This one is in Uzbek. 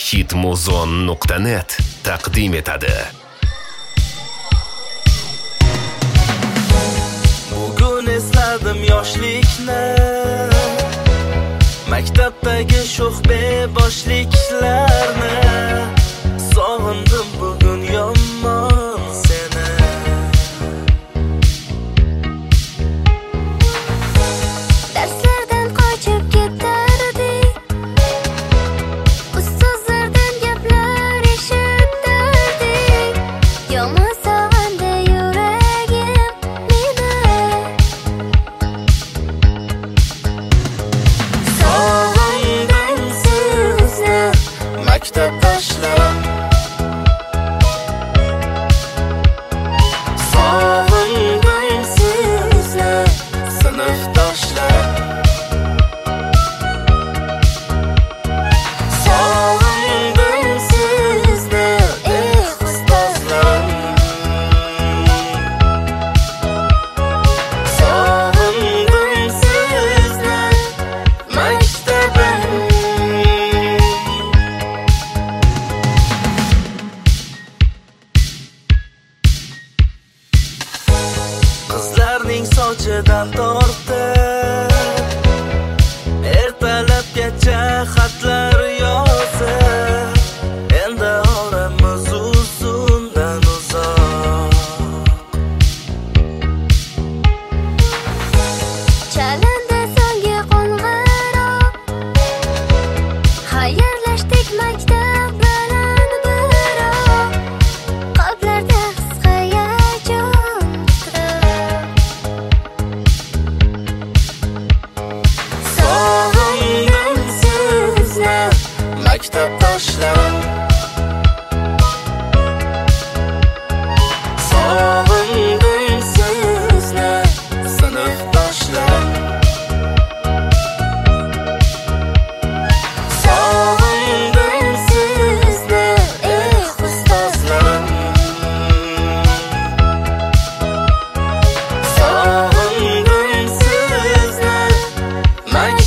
Hitmuzon.net taqdim etadi. Bugun esladim yoshlikni, maktabdagi sho'x beboshliklarni. Sog'indim bugun yomon seni. Darslardan qochib ketardik, ustozlardan gaplar eshitardik. Yomon sog'indi yuragim meni. Sog'indim sizni, maktabdoshlar. Sog'indim sizni, sinfdoshlar. Sog'indim sizni, ustozlar. Sog'indim sizni, maktabim. Qizlarning sochidan tortib, ertalabgacha xatlar yozib, endi oramiz uzundan uzoq. Chalindi so'nggi qo'ng'iroq, xayrlashdik maktab bilan biroq. Qalblarda his-hayajon titrab. Sog'indim sizni, maktabdoshlar. Sog'indim sizni, sinfdoshlar. Sog'indim sizni, ustozlar. Sog'indim sizni, maktabim.